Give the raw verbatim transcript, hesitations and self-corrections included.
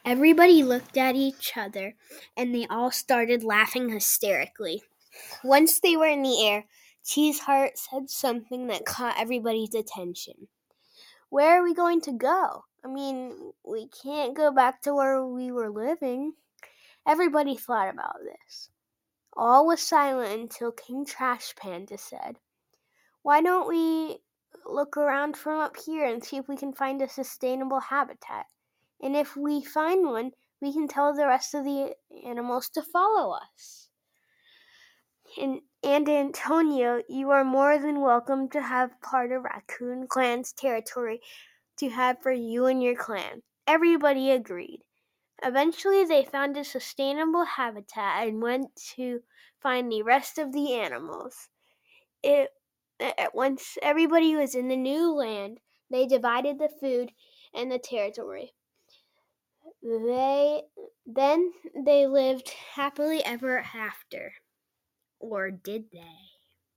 Everybody looked at each other, and they all started laughing hysterically. Once they were in the air, Cheeseheart said something that caught everybody's attention. "Where are we going to go? I mean, we can't go back to where we were living." Everybody thought about this. All was silent until King Trash Panda said, "Why don't we look around from up here and see if we can find a sustainable habitat? And if we find one, we can tell the rest of the animals to follow us." And, and Antonio, you are more than welcome to have part of Raccoon Clan's territory to have for you and your clan. Everybody agreed. Eventually, they found a sustainable habitat and went to find the rest of the animals. It, at once everybody was in the new land, they divided the food and the territory. They then they lived happily ever after. Or did they?